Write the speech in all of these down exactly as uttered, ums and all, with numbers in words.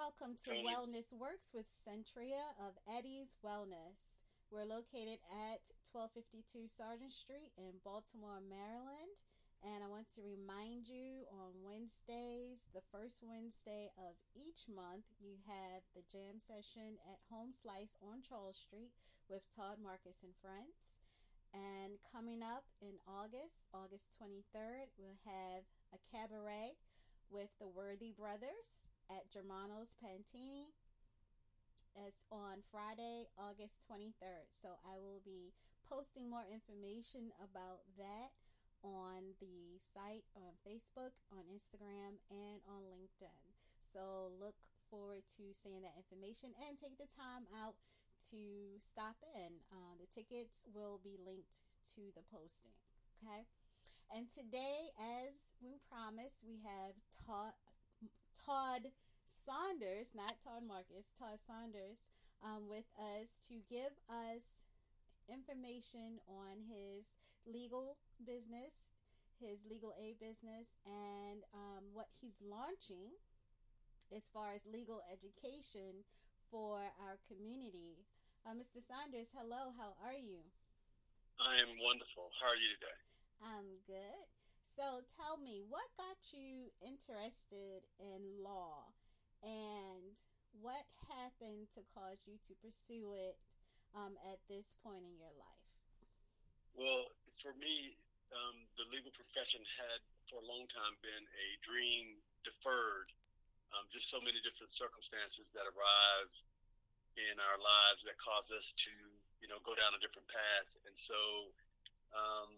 Welcome to Tony. Wellness Works with Centria of Eddie's Wellness. We're located at twelve fifty-two Sargent Street in Baltimore, Maryland. And I want to remind you on Wednesdays, the first Wednesday of each month, you have the jam session at Home Slice on Charles Street with Todd Marcus and friends. And coming up in August, August twenty-third, we'll have a cabaret with the Worthy Brothers at Germano's Pantini. It's on Friday, August twenty-third. So I will be posting more information about that on the site, on Facebook, on Instagram, and on LinkedIn. So look forward to seeing that information and take the time out to stop in. Uh, the tickets will be linked to the posting. Okay. And today, as we promised, we have Todd, Todd Saunders, not Todd Marcus, Todd Saunders, um, with us to give us information on his legal business, his legal aid business, and um, what he's launching as far as legal education for our community. Uh, mister Saunders, hello, how are you? I am wonderful. How are you today? I'm good. So tell me, what got you interested in law and what happened to cause you to pursue it um, at this point in your life? Well, for me, um, the legal profession had for a long time been a dream deferred. Um, just so many different circumstances that arrive in our lives that cause us to, you know, go down a different path. And so um,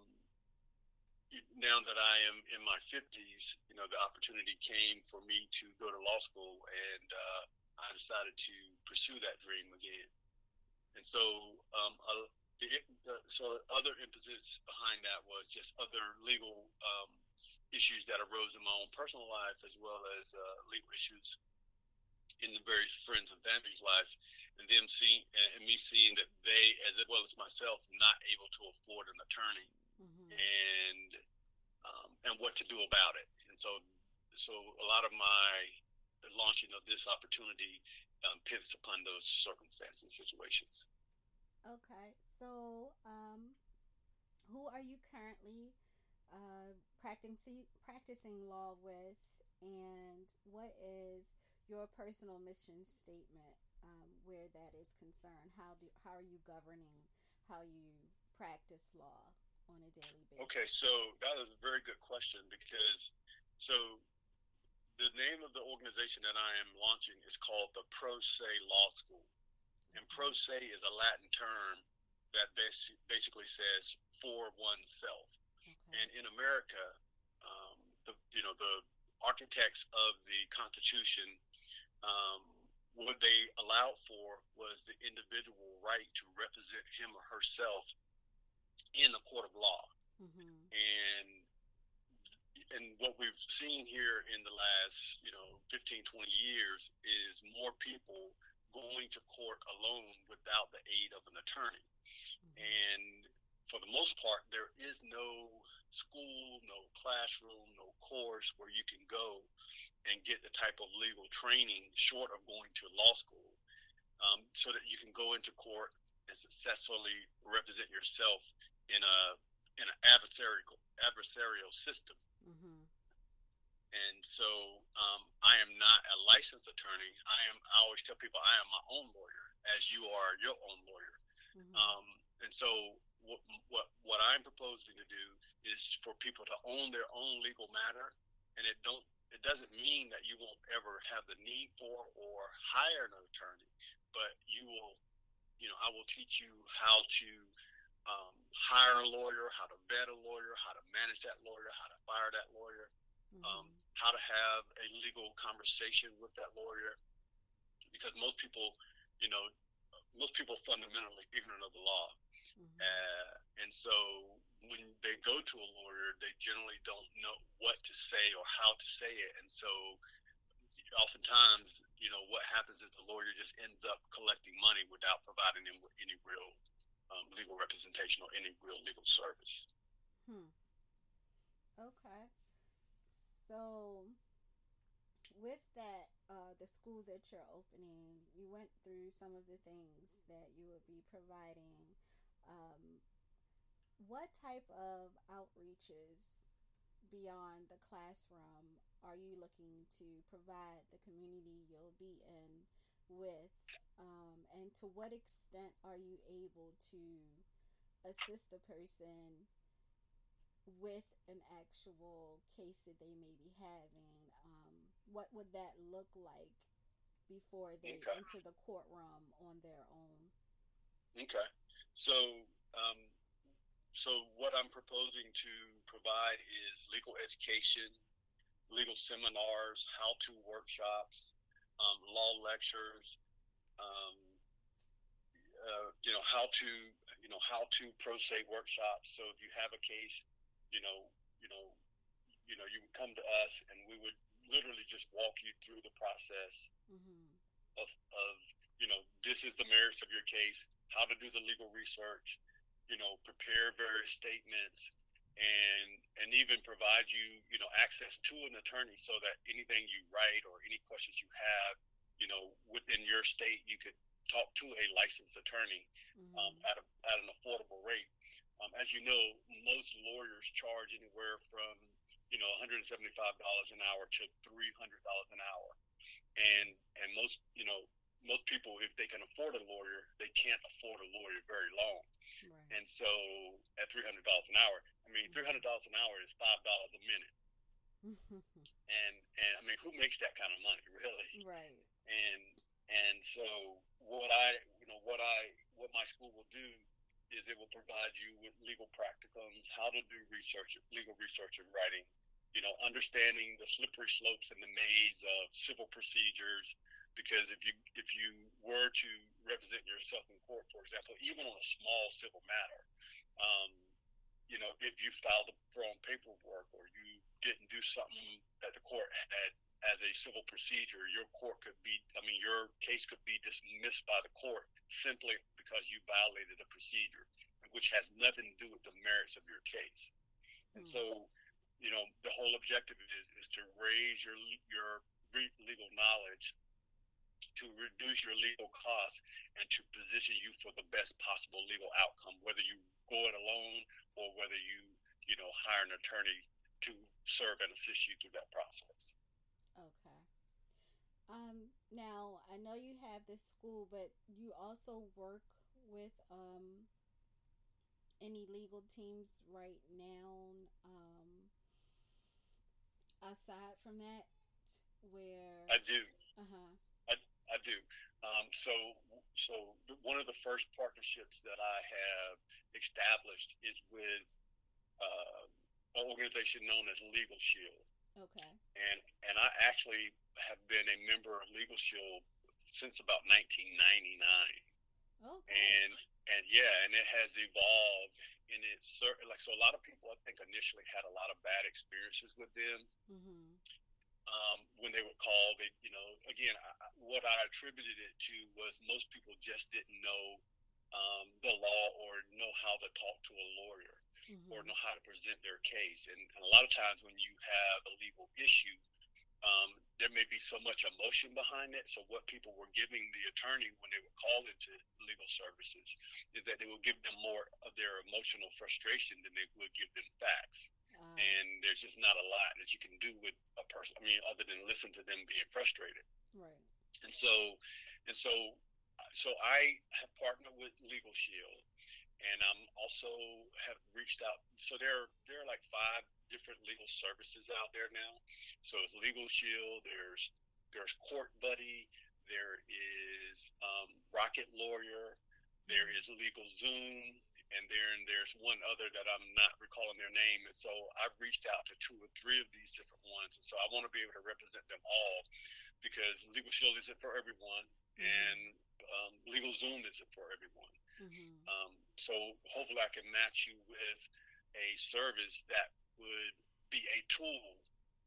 now that I am in my fifties, you know, the opportunity came for me to go to law school, and uh, I decided to pursue that dream again. And so, um, uh, the, the, so other impetus behind that was just other legal um, issues that arose in my own personal life, as well as uh, legal issues in the various friends and family's lives, and them seeing and me seeing that they, as well as myself, not able to afford an attorney, Mm-hmm. and um, and what to do about it. And so, so a lot of my the launching of this opportunity um, pivots upon those circumstances and situations. Okay, so um, who are you currently uh, practicing practicing law with, and what is your personal mission statement um, where that is concerned? How do how are you governing how you practice law on a daily Okay, basis? so that is a very good question because so the name of the organization that I am launching is called the Pro Se Law School. And Okay. pro se is a Latin term that basically says for oneself. Okay. And in America, um, the you know the architects of the Constitution, um, what they allowed for was the individual right to represent him or herself in a court of law. Mm-hmm. And and what we've seen here in the last, you know, fifteen, twenty years is more people going to court alone without the aid of an attorney. Mm-hmm. And for the most part, there is no school, no classroom, no course where you can go and get the type of legal training short of going to law school, um, so that you can go into court and successfully represent yourself in a in an adversarial adversarial system. Mm-hmm. And so um, I am not a licensed attorney. I am. I always tell people I am my own lawyer, as you are your own lawyer. Mm-hmm. Um, and so what, what what I'm proposing to do is for people to own their own legal matter, and it don't it doesn't mean that you won't ever have the need for or hire an attorney, but you will, you know, I will teach you how to um, hire a lawyer, how to vet a lawyer, how to manage that lawyer, how to fire that lawyer, um, Mm-hmm. how to have a legal conversation with that lawyer, because most people, you know, most people are fundamentally ignorant of the law. Mm-hmm. Uh, and so when they go to a lawyer, they generally don't know what to say or how to say it. And so oftentimes, you know, what happens is the lawyer just ends up collecting money without providing them with any real um, legal representation or any real legal service. Hmm. Okay. So with that, uh, the school that you're opening, you went through some of the things that you would be providing. Um, what type of outreaches beyond the classroom are you looking to provide the community you'll be in with? Um, and to what extent are you able to assist a person with an actual case that they may be having? Um, what would that look like before they Okay. enter the courtroom on their own? Okay. So, um, so what I'm proposing to provide is legal education, legal seminars, how-to workshops, um, law lectures, um, uh, you know, how to, you know, how to pro se workshops. So if you have a case, you know, you know, you know, you would come to us and we would literally just walk you through the process Mm-hmm. of, of, you know, this is the merits of your case, how to do the legal research, you know, prepare various statements, and and even provide you, you know, access to an attorney so that anything you write or any questions you have, you know, within your state, you could talk to a licensed attorney um, Mm-hmm. at, a, at an affordable rate. Um, as you know, most lawyers charge anywhere from, you know, one hundred seventy-five dollars an hour to three hundred dollars an hour. And, and most, you know, most people, if they can afford a lawyer, they can't afford a lawyer very long. Right. And so at three hundred dollars an hour, I mean, three hundred dollars an hour is five dollars a minute. Mm-hmm. And, and I mean, who makes that kind of money, really? Right. And, and so what I, you know, what I, what my school will do is it will provide you with legal practicums, how to do research, legal research and writing, you know, understanding the slippery slopes and the maze of civil procedures. Because if you if you were to represent yourself in court, for example, even on a small civil matter, um, you know, if you filed the wrong paperwork or you didn't do something that the court had as a civil procedure, your court could be, I mean, your case could be dismissed by the court simply because you violated a procedure, which has nothing to do with the merits of your case. And Hmm. so, you know, the whole objective is, is to raise your your legal knowledge, to reduce your legal costs, and to position you for the best possible legal outcome, whether you go it alone or whether you, you know, hire an attorney to serve and assist you through that process. Okay. Um, now I know you have this school, but you also work with um any legal teams right now, um, aside from that, where I do. uh huh. I, I do. Um, so, so one of the first partnerships that I have established is with uh, an organization known as Legal Shield, Okay. and and I actually have been a member of Legal Shield since about nineteen ninety-nine, Okay. and and yeah, and it has evolved. And it's like, so a lot of people I think initially had a lot of bad experiences with them. Mhm. Um, when they were called, they, you know, again, I, what I attributed it to was most people just didn't know um, the law or know how to talk to a lawyer or Mhm. know how to present their case. And, and a lot of times when you have a legal issue, um, there may be so much emotion behind it. So what people were giving the attorney when they were called into legal services is that they will give them more of their emotional frustration than they would give them facts. Uh, And there's just not a lot that you can do with a person. I mean, other than listen to them being frustrated. right. And so, and so, so I have partnered with Legal Shield, and I'm also have reached out. So there, there are like five different legal services out there now. So it's Legal Shield. There's there's Court Buddy. There is um, Rocket Lawyer. There Mhm. is Legal Zoom, and then there's one other that I'm not recalling their name. And so I've reached out to two or three of these different ones, and so I want to be able to represent them all because Legal Shield isn't for everyone, and Mhm. um, Legal Zoom isn't for everyone. Mhm. Um, so hopefully I can match you with a service that would be a tool.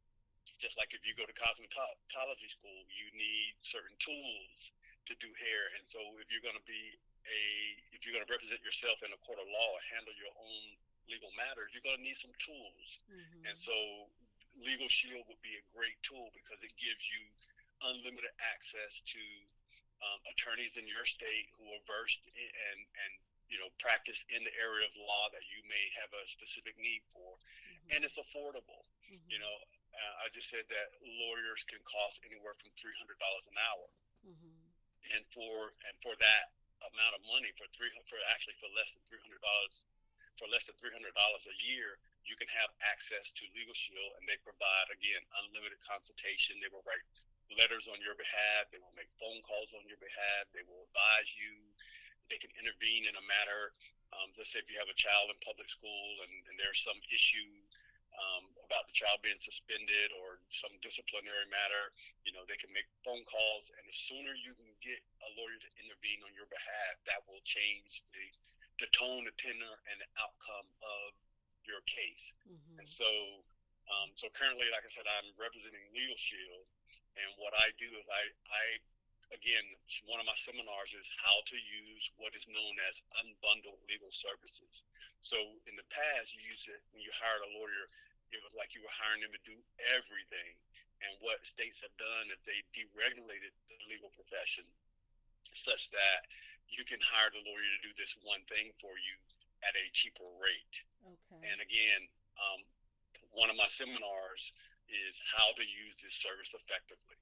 Just like if you go to cosmetology school, you need certain tools to do hair. And so if you're going to be a, if you're going to represent yourself in a court of law or handle your own legal matters, you're going to need some tools. And Mhm. so Legal Shield would be a great tool because it gives you unlimited access to um, attorneys in your state who are versed in, and and you know practice in the area of law that you may have a specific need for, Mm-hmm. and it's affordable. Mm-hmm. You know, uh, I just said that lawyers can cost anywhere from three hundred dollars an hour, Mm-hmm. and for and for that amount of money, for three for actually for less than three hundred dollars for less than three hundred dollars a year, you can have access to Legal Shield, and they provide again unlimited consultation. They will write letters on your behalf. They will make phone calls on your behalf. They will advise you. They can intervene in a matter. Um, let's say if you have a child in public school and, and there's some issue um, about the child being suspended or some disciplinary matter, you know, they can make phone calls, and the sooner you can get a lawyer to intervene on your behalf, that will change the the tone, the tenor, and the outcome of your case. Mm-hmm. And so, um, so currently, like I said, I'm representing Legal Shield, and what I do is I, I, again, one of my seminars is how to use what is known as unbundled legal services. So in the past, you used it when you hired a lawyer, it was like you were hiring them to do everything. And what states have done is they deregulated the legal profession such that you can hire the lawyer to do this one thing for you at a cheaper rate. Okay. And again, um, one of my seminars is how to use this service effectively.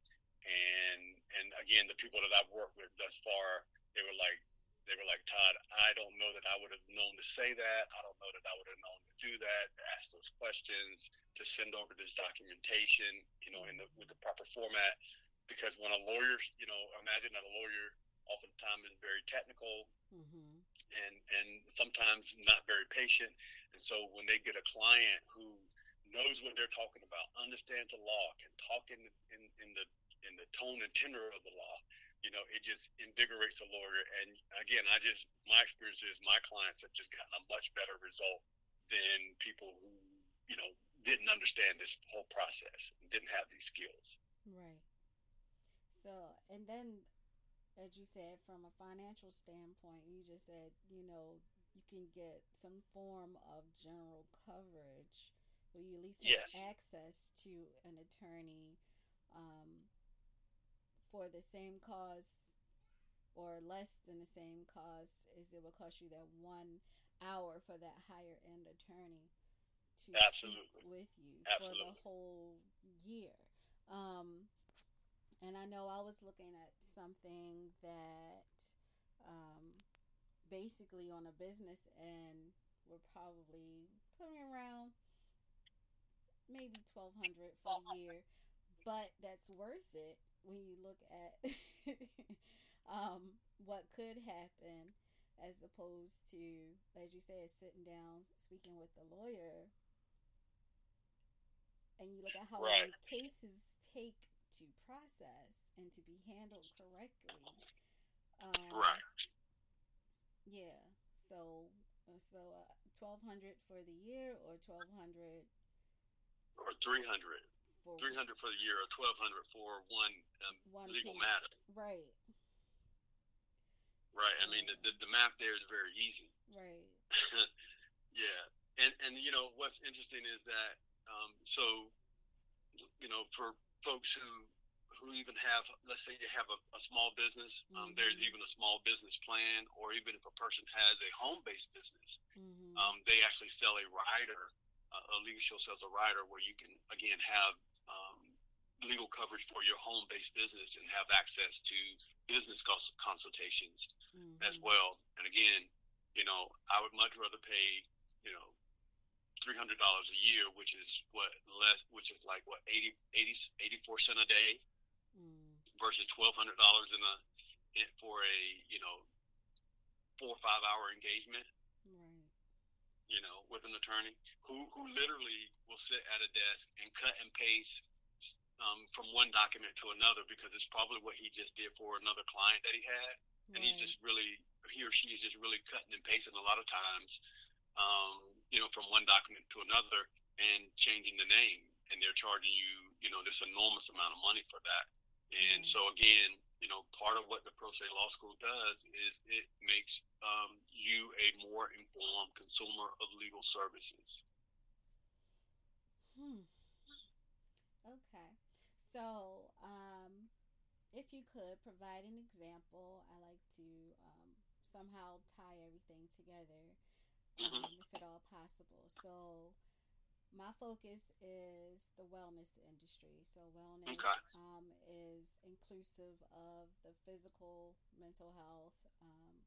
And and again, the people that I've worked with thus far, they were like, they were like, Todd, I don't know that I would have known to say that. I don't know that I would have known to do that, to ask those questions, to send over this documentation, you know, in the with the proper format. Because when a lawyer, you know, imagine that a lawyer oftentimes is very technical, mm-hmm. and and sometimes not very patient. And so when they get a client who knows what they're talking about, understands the law, can talk in in, in the in the tone and tenor of the law, you know, it just invigorates the lawyer. And again, I just my experience is my clients have just gotten a much better result than people who, you know, didn't understand this whole process, didn't have these skills. Right. So, and then, as you said, from a financial standpoint, you just said, you know, you can get some form of general coverage where you at least have Yes. access to an attorney um, for the same cost or less than the same cost as it would cost you that one hour for that higher end attorney to Absolutely. speak with you Absolutely. for the whole year. Um, and I know I was looking at something that um, basically on a business end we're probably putting around maybe twelve hundred for the year, but that's worth it when you look at um, what could happen as opposed to, as you said, sitting down speaking with the lawyer, and you look at how Right. long cases take to process and to be handled correctly. Um, Right. Yeah. So, so uh, twelve hundred for the year, or twelve hundred Or three hundred. for three hundred for the year, or twelve hundred for one um, one legal case. matter. Right. Right. I So, mean, the, the, the math there is very easy. right. Yeah. And, and, you know, what's interesting is that, um, so, you know, for folks who, who even have, let's say you have a, a small business, um, Mhm. there's even a small business plan, or even if a person has a home-based business, Mm-hmm. um, they actually sell a rider. Uh, a Legal Shield sells a rider where you can, again, have um, legal coverage for your home-based business and have access to business cons- consultations Mm-hmm. as well. And again, you know, I would much rather pay, you know, three hundred dollars a year, which is what less, which is like what eighty, eighty, eighty-four cent a day, Mm. versus twelve hundred dollars in a in, for a you know four or five hour engagement. Right. You know, with an attorney who who literally will sit at a desk and cut and paste um, from one document to another, because it's probably what he just did for another client that he had, and he's Right. just really, he or she is just really cutting and pasting a lot of times, um, you know, from one document to another and changing the name, and they're charging you, you know, this enormous amount of money for that. And Right. so again, you know, part of what the Pro Se Law School does is it makes um, you a more informed consumer of legal services. Hmm. Okay. So, um, if you could provide an example, I like to um, somehow tie everything together, Mm-hmm. um, if at all possible. So, my focus is the wellness industry. So, Okay. wellness um, is inclusive of the physical, mental health, um,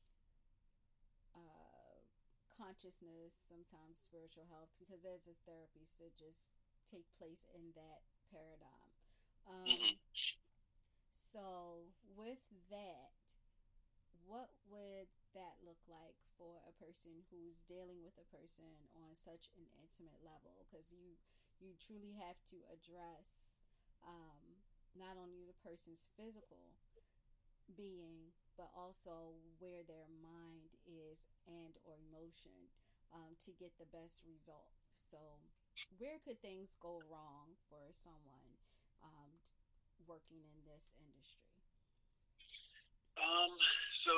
uh, consciousness, sometimes spiritual health, because there's a therapy to just take place in that paradigm. Um, Mm-hmm. so, with that, what would that look like for a person who's dealing with a person on such an intimate level? Because you you truly have to address um, not only the person's physical being, but also where their mind is and or emotion, um, to get the best result. So, where could things go wrong for someone um, working in this industry? Um, so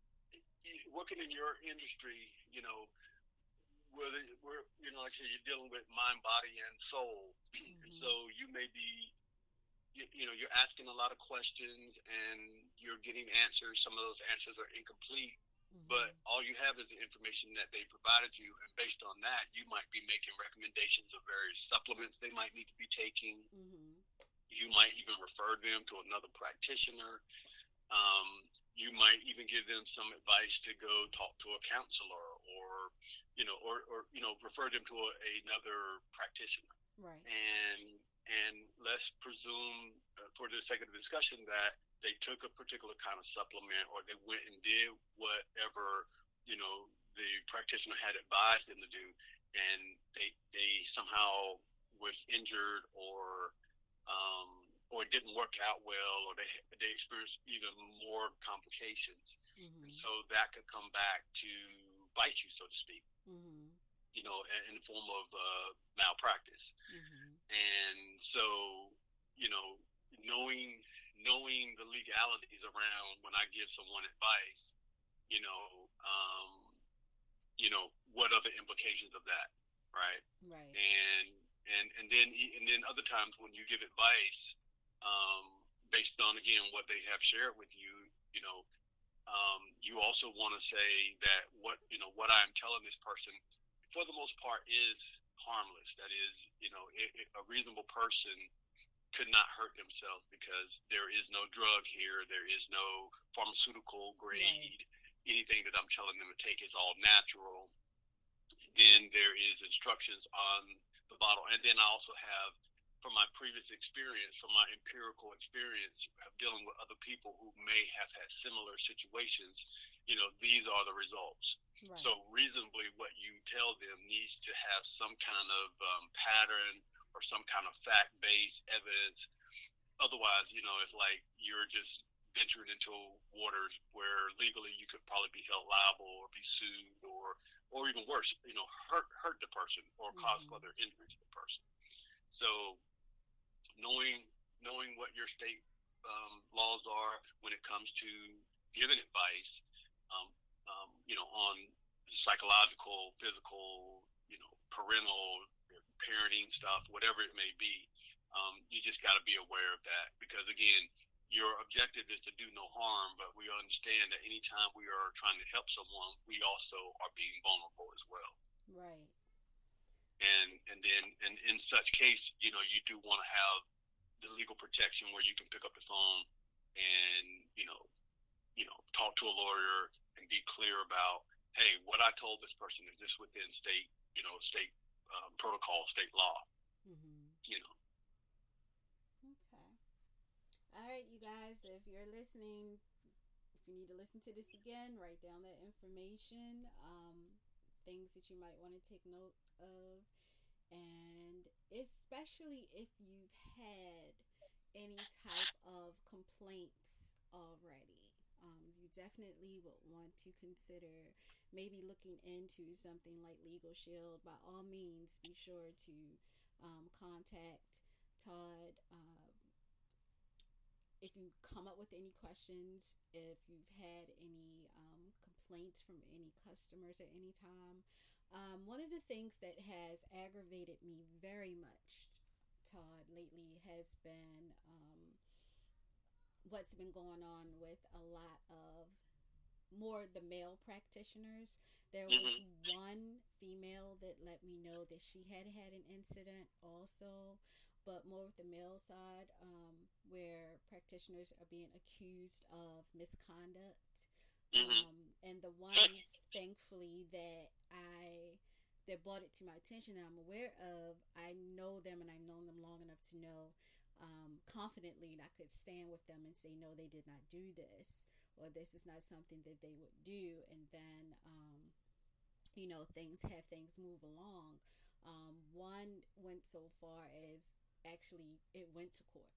y- working in your industry, you know, whether we're, you know, like I said, you're dealing with mind, body, and soul. And so Mm-hmm. you may be, you, you know, you're asking a lot of questions and you're getting answers. Some of those answers are incomplete, but Mm-hmm. all you have is the information that they provided you. And based on that, you might be making recommendations of various supplements they might need to be taking. Mm-hmm. You might even refer them to another practitioner. Um, you might even give them some advice to go talk to a counselor, or, you know, or, or you know, refer them to a, another practitioner. Right. And and let's presume, uh, for the sake of the discussion, that they took a particular kind of supplement, or they went and did whatever, you know, the practitioner had advised them to do, and they they somehow was injured, or um, or it didn't work out well, or they they experienced even more complications, and Mm-hmm. so that could come back to bite you, so to speak. Mm-hmm. You know, in the form of uh, malpractice. Mm-hmm. And so, you know, knowing knowing the legalities around when I give someone advice, you know, um, you know, what are the implications of that, right? Right. And and and then and then other times when you give advice, um, based on again what they have shared with you, you know, um, you also want to say that what you know what I'm telling this person, for the most part, is harmless. That is, you know, it, it, a reasonable person could not hurt themselves, because there is no drug here, there is no pharmaceutical Right. grade. Anything that I'm telling them to take is all natural. Then there is instructions on the bottle, and then I also have, from my previous experience, from my empirical experience of dealing with other people who may have had similar situations, you know, these are the results. Right. So reasonably, what you tell them needs to have some kind of um, pattern, or some kind of fact-based evidence. Otherwise, you know, it's like you're just venturing into waters where legally you could probably be held liable, or be sued, or or even worse, you know, hurt hurt the person, or cause Mm-hmm. further injury to the person. So knowing knowing what your state um, laws are when it comes to giving advice, um, um, you know, on psychological, physical, you know, parental, parenting stuff, whatever it may be. Um, you just got to be aware of that, because again, your objective is to do no harm, but we understand that anytime we are trying to help someone, we also are being vulnerable as well. Right. And and then and in such case, you know, you do want to have the legal protection where you can pick up the phone and, you know, you know, talk to a lawyer and be clear about, hey, what I told this person, is this within state, you know, state um, protocol, state law, Mm-hmm. you know. Okay. All right, you guys, if you're listening, if you need to listen to this again, write down that information, um, things that you might want to take note of, and especially if you've had any type of complaints already. Um, you definitely would want to consider maybe looking into something like Legal Shield. By all means, be sure to um, contact Todd. Uh, if you come up with any questions, if you've had any um, complaints from any customers at any time. Um, one of the things that has aggravated me very much, Todd, lately has been um, what's been going on with a lot of more the male practitioners. There was Mm-hmm. one female that let me know that she had had an incident also, but more with the male side, um, where practitioners are being accused of misconduct. Mm-hmm. Um, and the ones, thankfully, that I that brought it to my attention that I'm aware of, I know them and I've known them long enough to know um, confidently that I could stand with them and say, no, they did not do this, or this is not something that they would do. And then, um, you know, things have things move along. Um, one went so far as actually it went to court,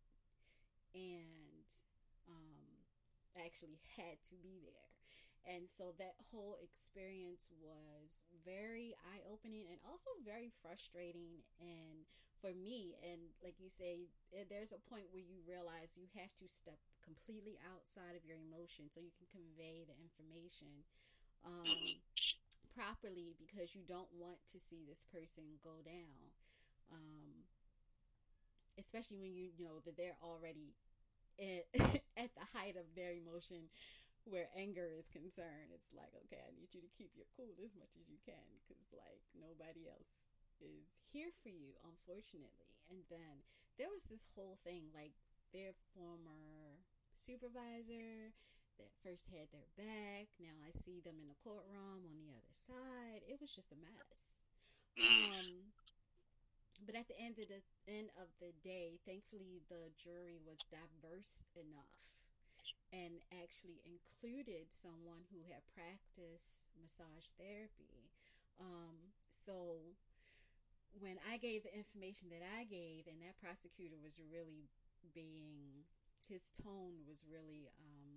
and um, I actually had to be there. And so that whole experience was very eye opening and also very frustrating. And for me, and like you say, there's a point where you realize you have to step completely outside of your emotion so you can convey the information Mm-hmm. um, properly, because you don't want to see this person go down. Um, especially when you know that they're already at, at the height of their emotion where anger is concerned. It's like, okay, I need you to keep your cool as much as you can, because like nobody else is here for you, unfortunately. And then there was this whole thing, like their former supervisor that first had their back, now I see them in the courtroom on the other side. It was just a mess. Mm-hmm. um but at the end of the end of the day, thankfully the jury was diverse enough and actually included someone who had practiced massage therapy. Um, so when I gave the information that I gave, and that prosecutor was really being, his tone was really, um,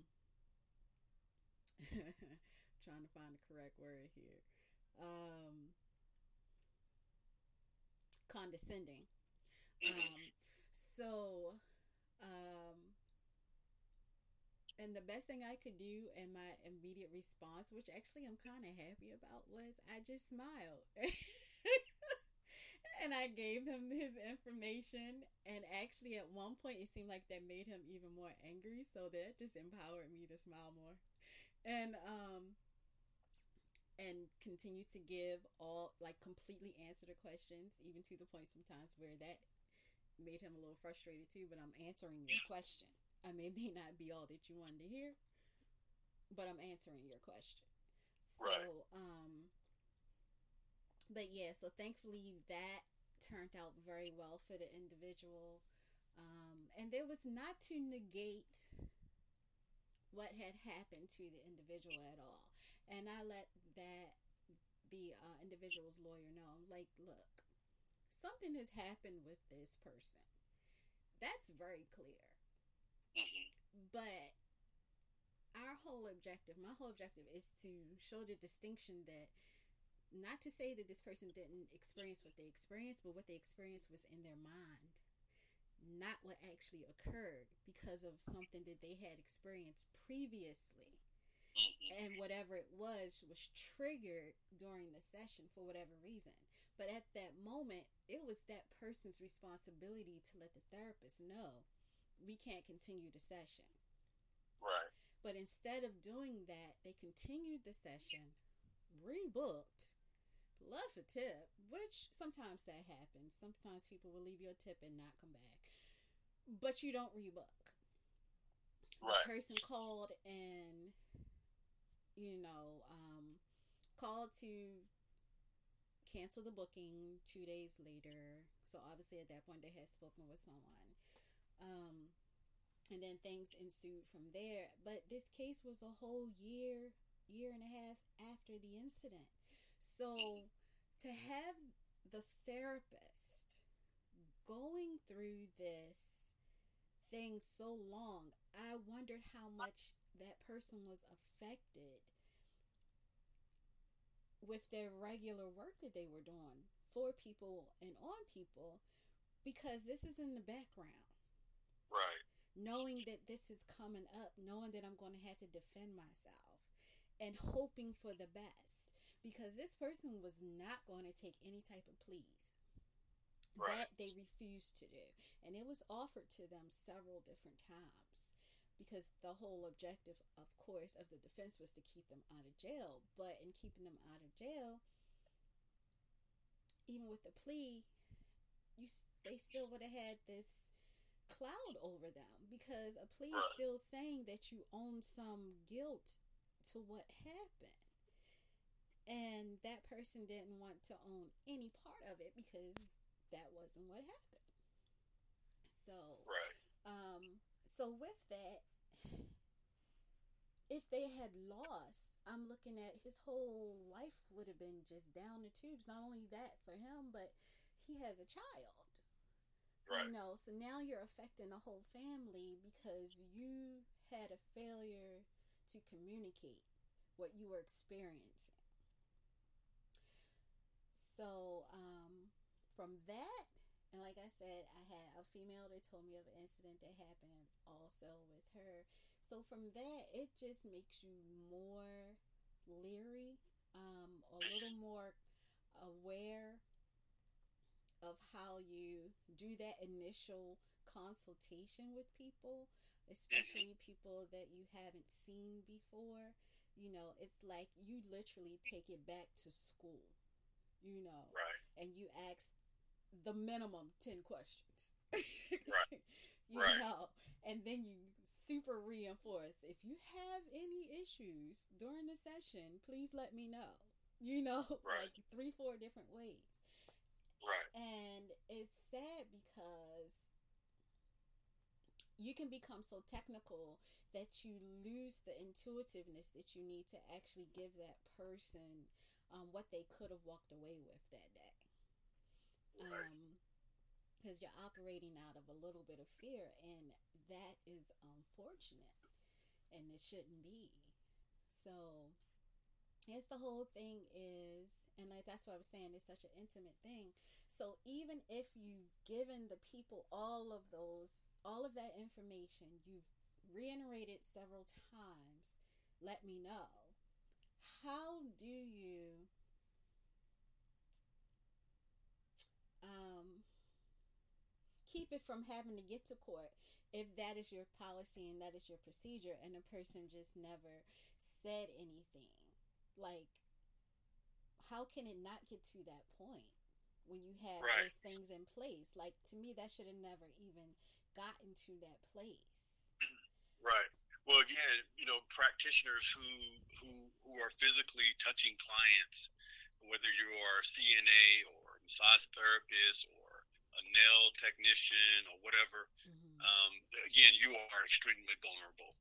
trying to find the correct word here, um, condescending. Mm-hmm. Um, so, um, and the best thing I could do in my immediate response, which actually I'm kind of happy about, was I just smiled. And I gave him his information. And actually, at one point, it seemed like that made him even more angry. So that just empowered me to smile more. And, um, and continue to give all, like, completely answer the questions, even to the point sometimes where that made him a little frustrated too. But I'm answering your question. I mean, it may not be all that you wanted to hear, but I'm answering your question. Right. So, um, but yeah, so thankfully that turned out very well for the individual. Um, and there was not to negate what had happened to the individual at all. And I let that the uh, individual's lawyer know, like, look, something has happened with this person. That's very clear. Mm-hmm. But our whole objective, my whole objective, is to show the distinction that, not to say that this person didn't experience what they experienced, but what they experienced was in their mind, not what actually occurred because of something that they had experienced previously. Mm-hmm. And whatever it was was triggered during the session for whatever reason. But at that moment, it was that person's responsibility to let the therapist know, we can't continue the session. Right. But instead of doing that, they continued the session, rebooked, left a tip, which sometimes that happens. Sometimes people will leave you a tip and not come back. But you don't rebook. The Right. person called and, you know, um, called to cancel the booking two days later. So obviously at that point they had spoken with someone. Um, and then things ensued from there. But this case was a whole year, year and a half after the incident. So to have the therapist going through this thing so long, I wondered how much that person was affected with their regular work that they were doing for people and on people, because this is in the background. Right. Knowing that this is coming up, knowing that I'm going to have to defend myself, and hoping for the best, because this person was not going to take any type of pleas. Right. That they refused to do, and it was offered to them several different times. because the whole objective, of course, of the defense was to keep them out of jail. But in keeping them out of jail, even with the plea, you they still would have had this cloud over them, because a plea is still saying that you own some guilt to what happened, and that person didn't want to own any part of it because that wasn't what happened. So, right. um, so with that, if they had lost, I'm looking at his whole life would have been just down the tubes. Not only that for him, but he has a child. Right. You know, so now you're affecting the whole family because you had a failure to communicate what you were experiencing. So, um, from that, and like I said, I had a female that told me of an incident that happened also with her. So from that, it just makes you more leery, um, a little more aware of how you do that initial consultation with people, especially people that you haven't seen before. You know, it's like you literally take it back to school, you know, right. and you ask the minimum ten questions. Right. You right. know, and then you super reinforce, if you have any issues during the session, please let me know. You know, right. like three, four different ways. Right. And it's sad because you can become so technical that you lose the intuitiveness that you need to actually give that person um, what they could have walked away with that day. Right. Um, because you're operating out of a little bit of fear, and that is unfortunate, and it shouldn't be. So, yes, the whole thing is, and that's what I was saying, it's such an intimate thing. So even if you've given the people all of those, all of that information, you've reiterated several times, let me know. How do you um, keep it from having to get to court if that is your policy and that is your procedure, and the person just never said anything? Like, how can it not get to that point when you have right. those things in place? Like, to me, that should have never even gotten to that place. Right. Well, again, you know, practitioners who who who are physically touching clients, whether you are a C N A or a massage therapist or a nail technician or whatever, mm-hmm. um, again, you are extremely vulnerable.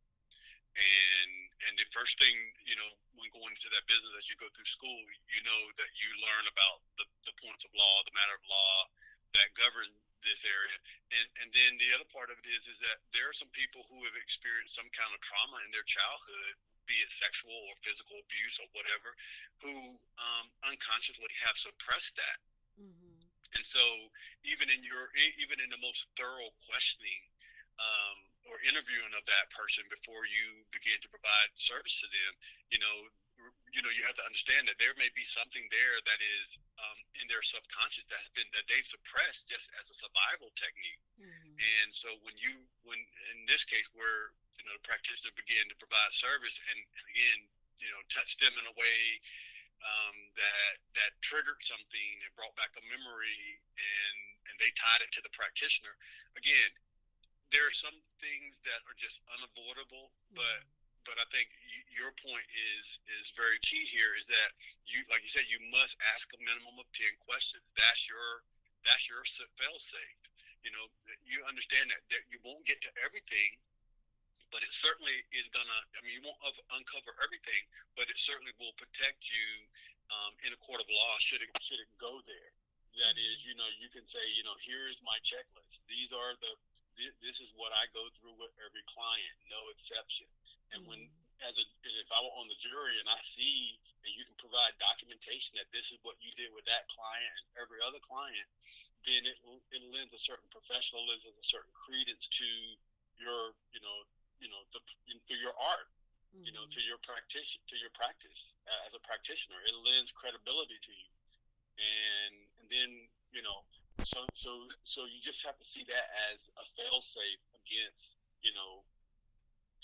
And and the first thing, you know, when going into that business, as you go through school, you know that you learn about the, the points of law, the matter of law that govern this area. And and then the other part of it is is that there are some people who have experienced some kind of trauma in their childhood, be it sexual or physical abuse or whatever, who um, unconsciously have suppressed that. Mm-hmm. And so even in your even in the most thorough questioning um, or interviewing of that person before you begin to provide service to them, you know, you know, you have to understand that there may be something there that is um, in their subconscious that has been that they've suppressed just as a survival technique. Mm-hmm. And so when you, when in this case where you know the practitioner began to provide service and, and again, you know, touch them in a way um, that that triggered something and brought back a memory, and and they tied it to the practitioner. Again, there are some things that are just unavoidable, mm-hmm. but but I think y- your point is is very key here. Is that you, like you said, you must ask a minimum of ten questions. That's your that's your fail safe. You know, you understand that, that you won't get to everything, but it certainly is gonna. I mean, you won't uncover everything, but it certainly will protect you um, in a court of law. Should it should it go there? That is, you know, you can say, you know, here is my checklist. These are the this is what I go through with every client, no exception. And when, as a, if I were on the jury and I see, and you can provide documentation that this is what you did with that client and every other client, then it it lends a certain professionalism, a certain credence to your, you know, you know, the, to your art, mm-hmm. you know, to your practice, to your practice uh, as a practitioner. It lends credibility to you, and and then you know. So, so, so you just have to see that as a fail-safe against, you know,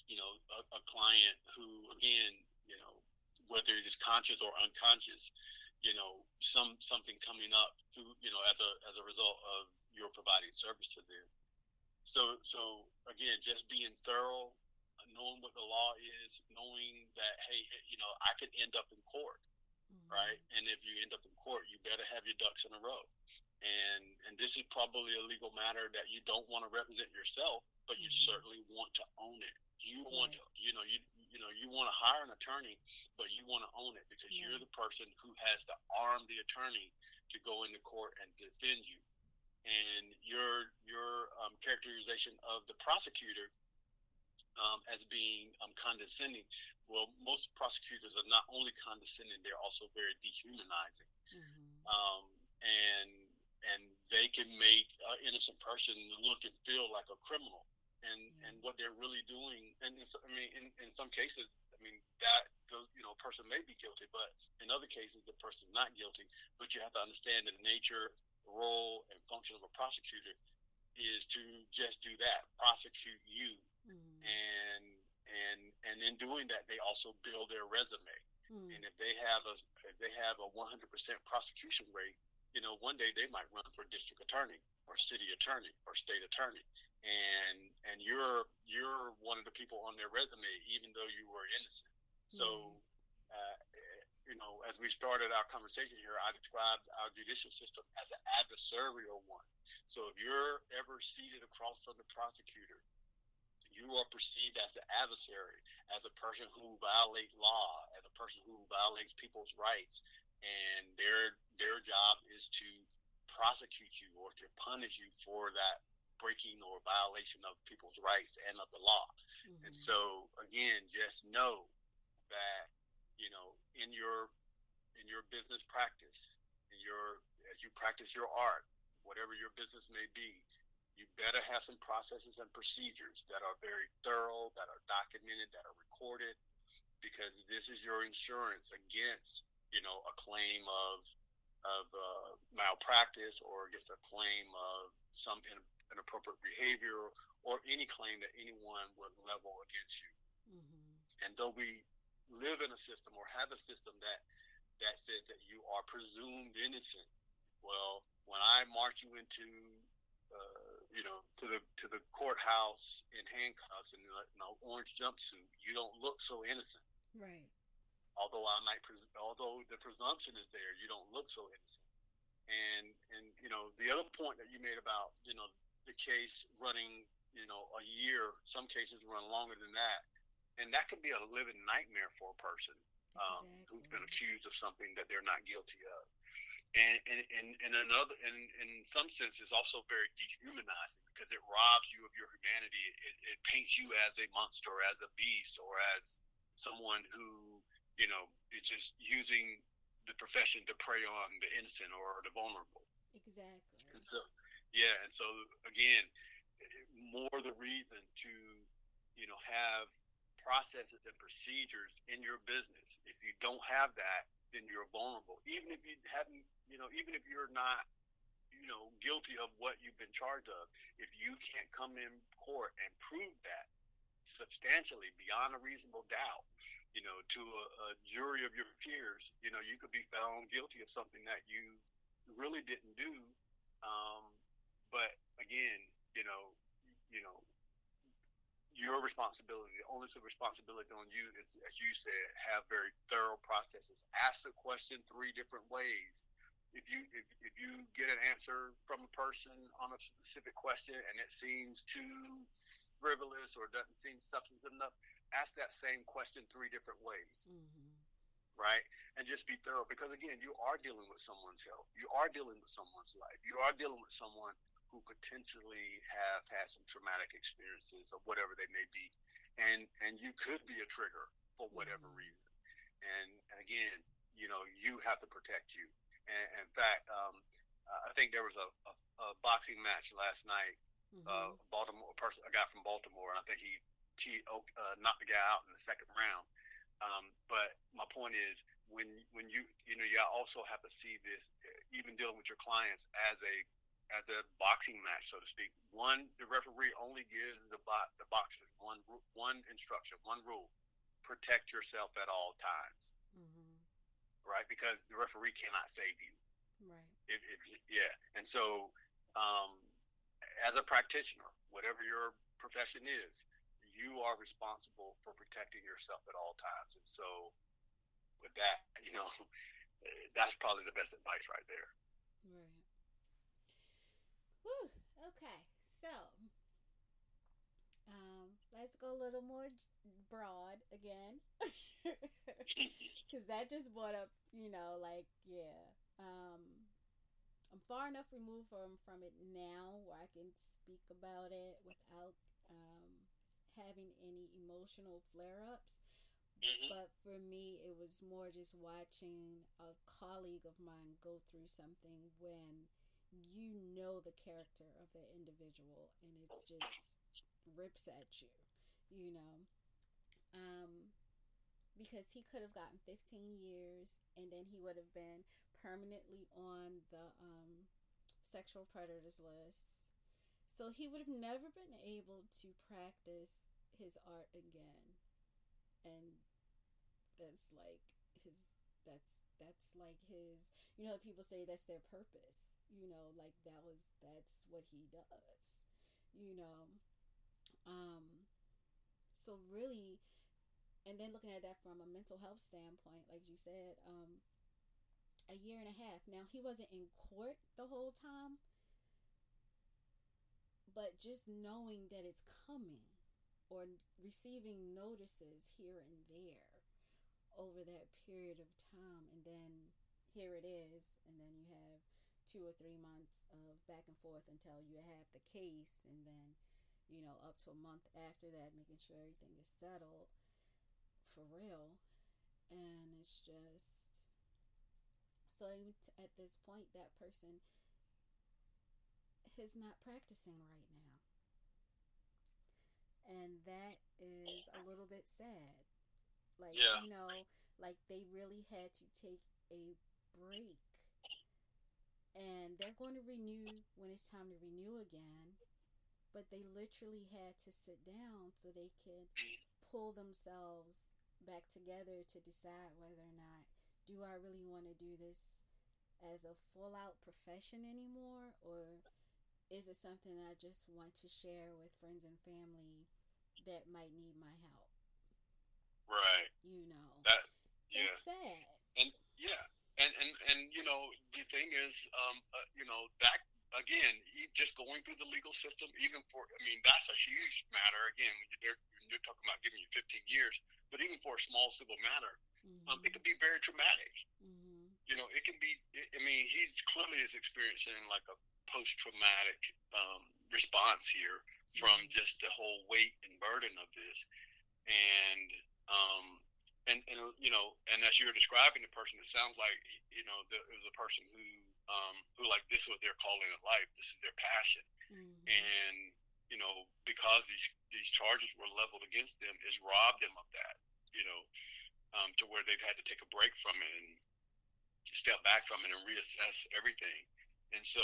you know, a, a client who, again, you know, whether it is conscious or unconscious, you know, some something coming up through, you know, as a as a result of your providing service to them. So, so again, just being thorough, knowing what the law is, knowing that, hey, you know, I could end up in court, mm-hmm. right? And if you end up in court, you better have your ducks in a row. And and this is probably a legal matter that you don't want to represent yourself, but you mm-hmm. certainly want to own it. You want right. to, you know, you you know, you want to hire an attorney, but you want to own it because yeah. you're the person who has to arm the attorney to go into court and defend you. And your your um, characterization of the prosecutor um, as being um, condescending. Well, most prosecutors are not only condescending; they're also very dehumanizing, mm-hmm. um, and and they can make an innocent person look and feel like a criminal. And mm-hmm. and what they're really doing, and in, I mean, in, in some cases, I mean that the you know person may be guilty, but in other cases, the person's not guilty. But you have to understand the nature, role, and function of a prosecutor is to just do that, prosecute you, mm-hmm. and and and in doing that, they also build their resume. Mm-hmm. And if they have a if they have a one hundred percent prosecution rate, you know, one day they might run for district attorney or city attorney or state attorney. And and you're you're one of the people on their resume, even though you were innocent. So, uh, you know, as we started our conversation here, I described our judicial system as an adversarial one. So if you're ever seated across from the prosecutor, you are perceived as the adversary, as a person who violates law, as a person who violates people's rights, and their their job is to prosecute you or to punish you for that breaking or violation of people's rights and of the law. Mm-hmm. And so again, just know that, you know, in your in your business practice, in your as you practice your art, whatever your business may be, you better have some processes and procedures that are very thorough, that are documented, that are recorded, because this is your insurance against, you know, a claim of of uh, malpractice, or against a claim of some in, inappropriate behavior, or any claim that anyone would level against you. Mm-hmm. And though we live in a system or have a system that that says that you are presumed innocent, well, when I march you into uh, you know to the to the courthouse in handcuffs and in an orange jumpsuit, you don't look so innocent. Right. Although I might, pres- although the presumption is there, you don't look so innocent. And and you know the other point that you made about, you know, the case running, you know, a year, some cases run longer than that, and that could be a living nightmare for a person um, exactly. who's been accused of something that they're not guilty of. And and and, and another, and in some sense, it's also very dehumanizing because it robs you of your humanity. It, it paints you as a monster, as a beast, or as someone who, you know, is just using the profession to prey on the innocent or the vulnerable. Exactly. And so, yeah, and so again, more the reason to, you know, have processes and procedures in your business. If you don't have that, then you're vulnerable. Even if you haven't, you know, even if you're not, you know, guilty of what you've been charged of, if you can't come in court and prove that substantially beyond a reasonable doubt, you know, to a, a jury of your peers, you know, you could be found guilty of something that you really didn't do. Um, but again, you know, you know, your responsibility, the onus of responsibility on you is, as you said, have very thorough processes. Ask the question three different ways. If you if if you get an answer from a person on a specific question and it seems too frivolous or doesn't seem substantive enough, ask that same question three different ways. Mm-hmm. Right? And just be thorough, because again, you are dealing with someone's health. You are dealing with someone's life. You are dealing with someone who potentially have had some traumatic experiences or whatever they may be. And and you could be a trigger for whatever mm-hmm. reason. And, and again, you know, you have to protect you. And in fact, um, I think there was a, a, a boxing match last night. Mm-hmm. Uh, Baltimore, a person, a guy from Baltimore, and I think he, he uh, knocked the guy out in the second round. Um, but my point is, when when you you know, you also have to see this, even dealing with your clients, as a as a boxing match, so to speak. One, the referee only gives the bo- the boxers one one instruction, one rule: protect yourself at all times. Mm-hmm. Right, because the referee cannot save you. Right. It, it, it, yeah, and so um, as a practitioner, whatever your profession is, you are responsible for protecting yourself at all times. And so, with that, you know, that's probably the best advice right there. Right. Whew. Okay. So, um, let's go a little more broad again, because that just brought up, you know, like, yeah. Um, I'm far enough removed from from it now where I can speak about it without um, having any emotional flare ups. Mm-hmm. But for me, it was more just watching a colleague of mine go through something when you know the character of the individual and it just rips at you, you know. Um, because he could have gotten fifteen years and then he would have been permanently on the um, sexual predators list. So he would have never been able to practice his art again. And that's like his that's that's like his, you know, people say that's their purpose, you know, like that was that's what he does, you know. Um so really, and then looking at that from a mental health standpoint, like you said, um a year and a half. Now he wasn't in court the whole time, but just knowing that it's coming or receiving notices here and there over that period of time, and then here it is, and then you have two or three months of back and forth until you have the case, and then, you know, up to a month after that, making sure everything is settled for real. And it's just, so even t- at this point, that person is not practicing right now, and that is a little bit sad. Like, yeah. You know, like they really had to take a break. And they're going to renew when it's time to renew again. But they literally had to sit down so they could pull themselves back together to decide whether or not, do I really want to do this as a full out profession anymore? Or is it something I just want to share with friends and family that might need my help? Right. You know. That, yeah. It's sad. And yeah. And, and, and you know, the thing is, um, uh, you know, that, again, just going through the legal system, even for, I mean, that's a huge matter. Again, you're, you're talking about giving you fifteen years, but even for a small civil matter, mm-hmm. um, it could be very traumatic. Mm-hmm. You know, it can be, I mean, he's clearly is experiencing like a post-traumatic um, response here from mm-hmm. just the whole weight and burden of this. And, um, and, and, you know, and as you're describing the person, it sounds like, you know, there was a person who, um, who like this was their calling in life. This is their passion. Mm-hmm. And, you know, because these, these charges were leveled against them, it's robbed them of that, you know, um, to where they've had to take a break from it and step back from it and reassess everything. And so,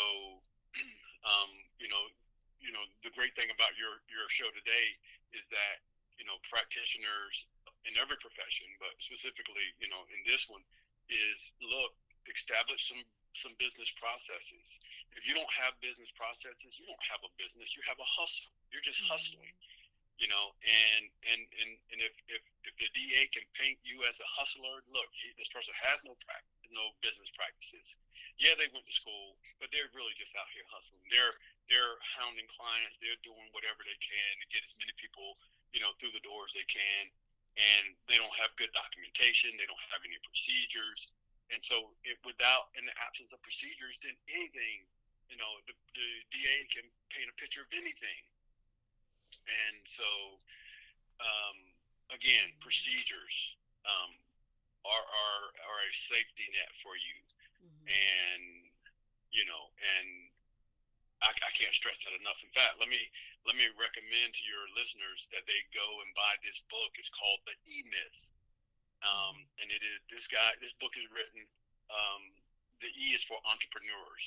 um, you know, you know, the great thing about your, your show today is that, you know, practitioners in every profession, but specifically, you know, in this one, is look, establish some, some business processes. If you don't have business processes, you don't have a business. You have a hustle. You're just mm-hmm. hustling, you know. And and and, and if, if if the D A can paint you as a hustler, look, this person has no practice, no business practices. Yeah, they went to school, but they're really just out here hustling. They're they're hounding clients. They're doing whatever they can to get as many people, you know, through the door as they can. And they don't have good documentation. They don't have any procedures. And so it, without, in the absence of procedures, then anything, you know, the, the D A can paint a picture of anything. And so, um, again, procedures um, are, are, are a safety net for you. Mm-hmm. And, you know, and I, I can't stress that enough. In fact, let me let me recommend to your listeners that they go and buy this book. It's called The E-Myth, um, and it is this guy. This book is written. Um, the E is for entrepreneurs,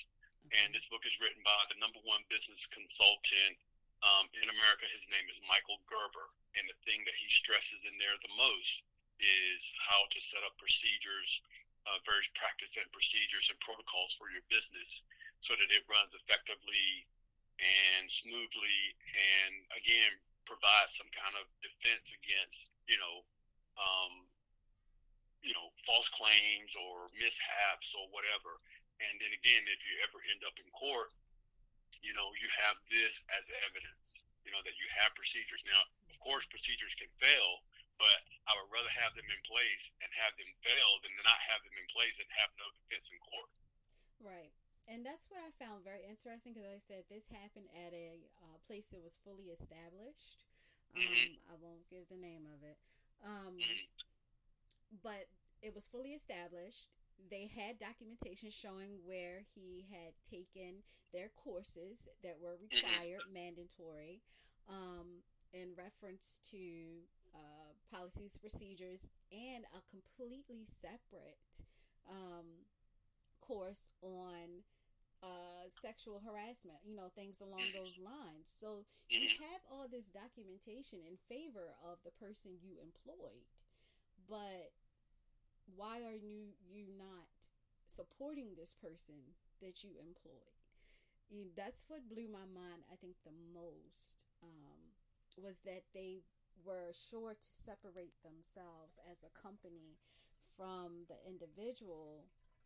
And this book is written by the number one business consultant um, in America. His name is Michael Gerber. And the thing that he stresses in there the most is how to set up procedures, uh, various practice and procedures and protocols for your business so that it runs effectively and smoothly, and again, provide some kind of defense against, you know, um, you know, false claims or mishaps or whatever. And then again, if you ever end up in court, you know, you have this as evidence, you know, that you have procedures. Now, of course, procedures can fail, but I would rather have them in place and have them fail than to not have them in place and have no defense in court. Right. And that's what I found very interesting, because like I said, this happened at a uh, place that was fully established. Um, mm-hmm. I won't give the name of it. Um, mm-hmm. But it was fully established. They had documentation showing where he had taken their courses that were required, mm-hmm. mandatory, um, in reference to uh, policies, procedures, and a completely separate um, course on uh, sexual harassment, you know, things along those lines. So you have all this documentation in favor of the person you employed, but why are you you not supporting this person that you employed? You, that's what blew my mind, I think, the most, um, was that they were sure to separate themselves as a company from the individual,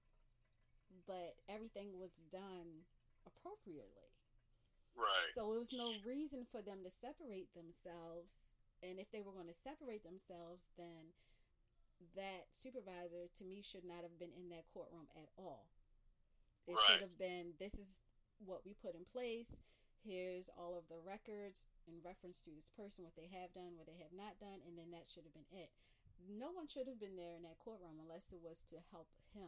but everything was done appropriately. Right. So it was no reason for them to separate themselves. And if they were going to separate themselves, then that supervisor, to me, should not have been in that courtroom at all. It right. should have been, this is what we put in place. Here's all of the records in reference to this person, what they have done, what they have not done, and then that should have been it. No one should have been there in that courtroom unless it was to help him.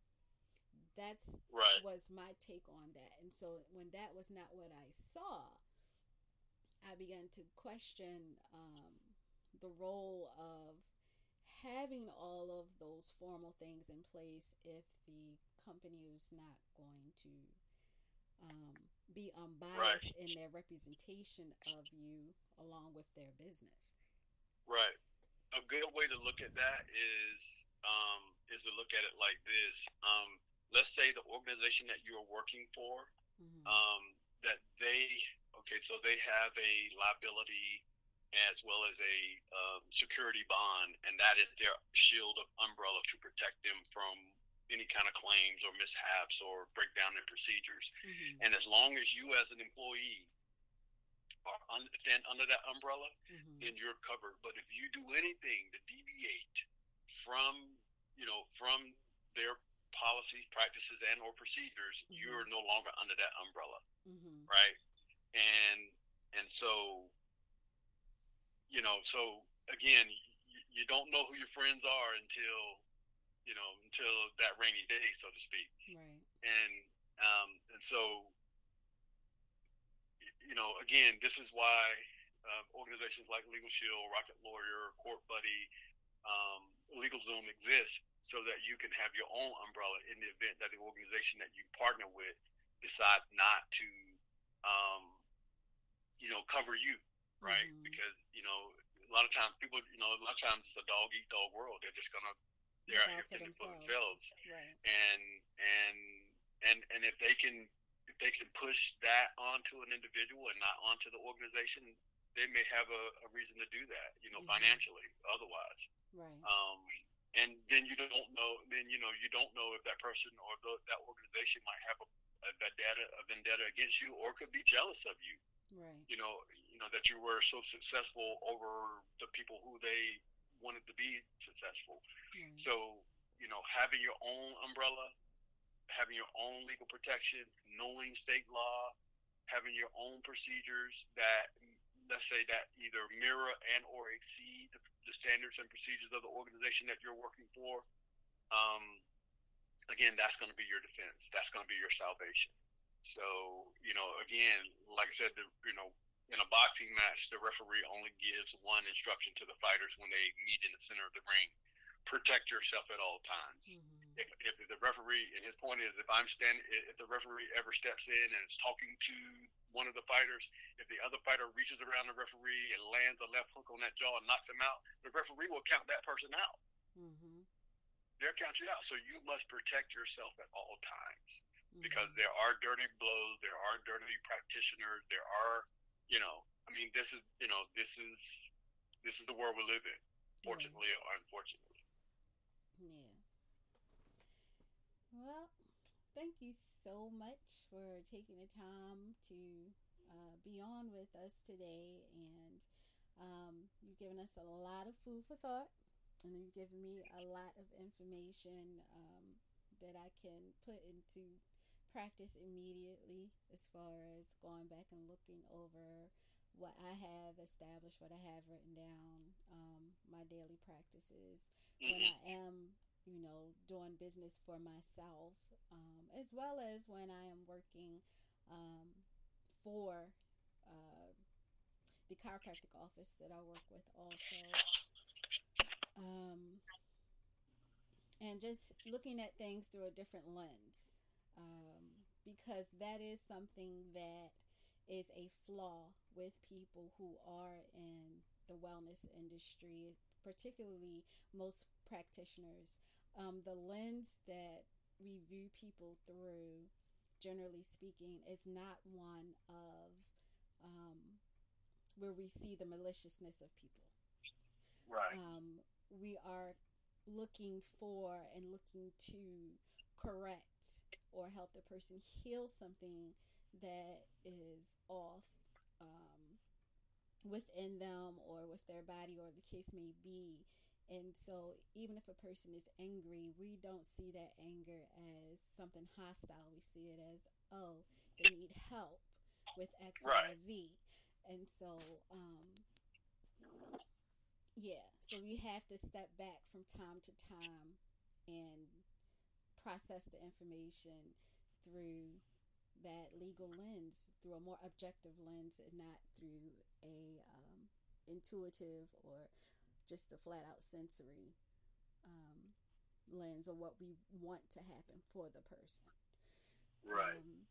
That's right. was my take on that. And so when that was not what I saw, I began to question um, the role of having all of those formal things in place if the company was not going to um, be unbiased right. in their representation of you along with their business. Right. A good way to look at that is um, is to look at it like this. Um, let's say the organization that you're working for, mm-hmm. um, that they, okay, so they have a liability as well as a um, security bond, and that is their shield of umbrella to protect them from any kind of claims or mishaps or breakdown in procedures. Mm-hmm. And as long as you as an employee are un- stand under that umbrella, mm-hmm. then you're covered. But if you do anything to deviate from, you know, from their policies, practices, and or procedures, mm-hmm. you're no longer under that umbrella, mm-hmm. right? And and so, you know, so again, you, you don't know who your friends are until, you know, until that rainy day, so to speak. Right. And um, and so, you know, again, this is why uh, organizations like Legal Shield, Rocket Lawyer, Court Buddy, um, LegalZoom exist, so that you can have your own umbrella in the event that the organization that you partner with decides not to, um, you know, cover you, right? Mm-hmm. Because, you know, a lot of times people, you know, a lot of times it's a dog eat dog world. They're just gonna, they're out here for themselves. themselves. Right. And, and, and, and if they can, if they can push that onto an individual and not onto the organization, they may have a, a reason to do that, you know, mm-hmm. financially, otherwise. Right. Um, And then you don't know. Then you know you don't know if that person or the, that organization might have a, a vendetta, a vendetta against you, or could be jealous of you. Right. You know, you know that you were so successful over the people who they wanted to be successful. Right. So you know, having your own umbrella, having your own legal protection, knowing state law, having your own procedures that, let's say, that either mirror and or exceed the, the standards and procedures of the organization that you're working for, um, again, that's going to be your defense. That's going to be your salvation. So, you know, again, like I said, the, you know, in a boxing match, the referee only gives one instruction to the fighters when they meet in the center of the ring: protect yourself at all times. Mm-hmm. if, if the referee, and his point is, if I'm standing, if the referee ever steps in and is talking to one of the fighters, if the other fighter reaches around the referee and lands a left hook on that jaw and knocks him out, the referee will count that person out. Mm-hmm. They'll count you out. So you must protect yourself at all times, mm-hmm. because there are dirty blows, there are dirty practitioners, there are, you know, I mean, this is, you know, this is, this is the world we live in, fortunately yeah. or unfortunately. Yeah. Well, thank you so much for taking the time to uh, be on with us today, and um, you've given us a lot of food for thought, and you've given me a lot of information um, that I can put into practice immediately, as far as going back and looking over what I have established, what I have written down, um, my daily practices, mm-hmm. when I am, you know, doing business for myself, um, as well as when I am working um, for uh, the chiropractic office that I work with also. Um, and just looking at things through a different lens, um, because that is something that is a flaw with people who are in the wellness industry, particularly most practitioners. Um, the lens that we view people through, generally speaking, is not one of um, where we see the maliciousness of people. Right. Um, we are looking for and looking to correct or help the person heal something that is off um, within them or with their body, or the case may be. And so even if a person is angry, we don't see that anger as something hostile. We see it as, oh, they need help with X, right. Y, Z. And so, um, yeah, so we have to step back from time to time and process the information through that legal lens, through a more objective lens, and not through a um, intuitive or just a flat out sensory um, lens, or what we want to happen for the person. Right. Um,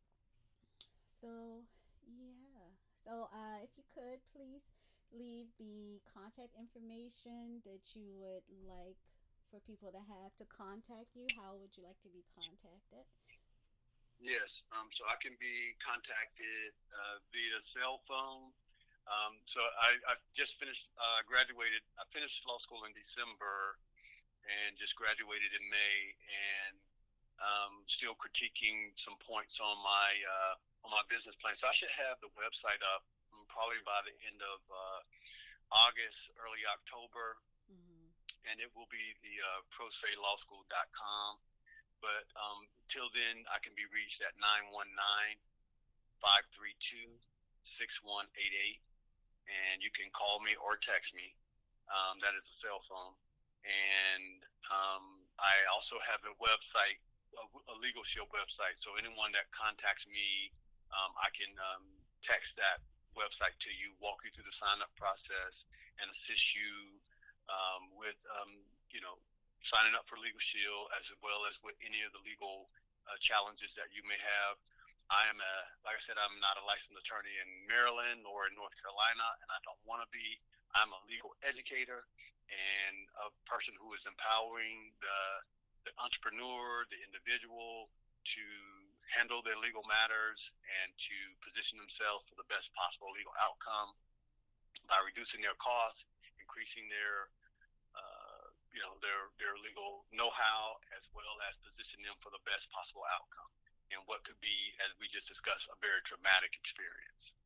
so, yeah. So, uh, if you could, please leave the contact information that you would like for people to have to contact you. How would you like to be contacted? Yes. Um, so I can be contacted uh, via cell phone. Um, so I, I just finished, uh, graduated, I finished law school in December and just graduated in May, and um, still critiquing some points on my, uh, on my business plan. So I should have the website up probably by the end of uh, August, early October, mm-hmm. and it will be the uh, pro se law school dot com. But um, till then, I can be reached at nine one nine, five three two, six one eight eight. And you can call me or text me. Um, that is a cell phone. And um, I also have a website, a, a Legal Shield website. So anyone that contacts me, um, I can um, text that website to you, walk you through the sign-up process, and assist you um, with, um, you know, signing up for Legal Shield, as well as with any of the legal uh, challenges that you may have. I am a, like I said, I'm not a licensed attorney in Maryland or in North Carolina, and I don't want to be. I'm a legal educator and a person who is empowering the, the entrepreneur, the individual, to handle their legal matters and to position themselves for the best possible legal outcome by reducing their costs, increasing their, uh, you know, their their legal know-how, as well as positioning them for the best possible outcome in what could be, as we just discussed, a very traumatic experience.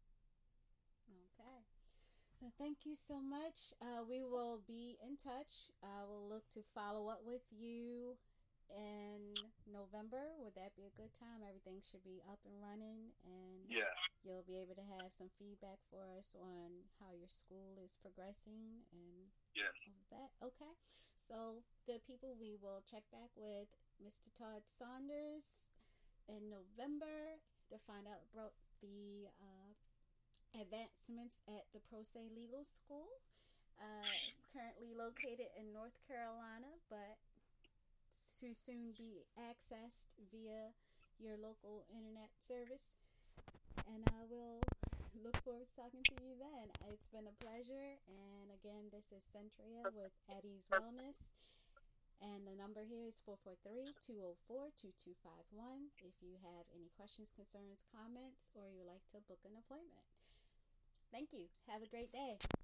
Okay. So thank you so much. Uh, we will be in touch. I uh, will look to follow up with you in November. Would that be a good time? Everything should be up and running, and yeah, you'll be able to have some feedback for us on how your school is progressing and yes. all of that. Okay. So, good people, we will check back with Mister Todd Saunders in November to find out about the uh, advancements at the Pro Se Legal School, uh, currently located in North Carolina, but to soon be accessed via your local internet service. And I will look forward to talking to you then. It's been a pleasure. And again, this is Centria with Eddie's Wellness. And the number here is four four three, two zero four, two two five one if you have any questions, concerns, comments, or you would like to book an appointment. Thank you. Have a great day.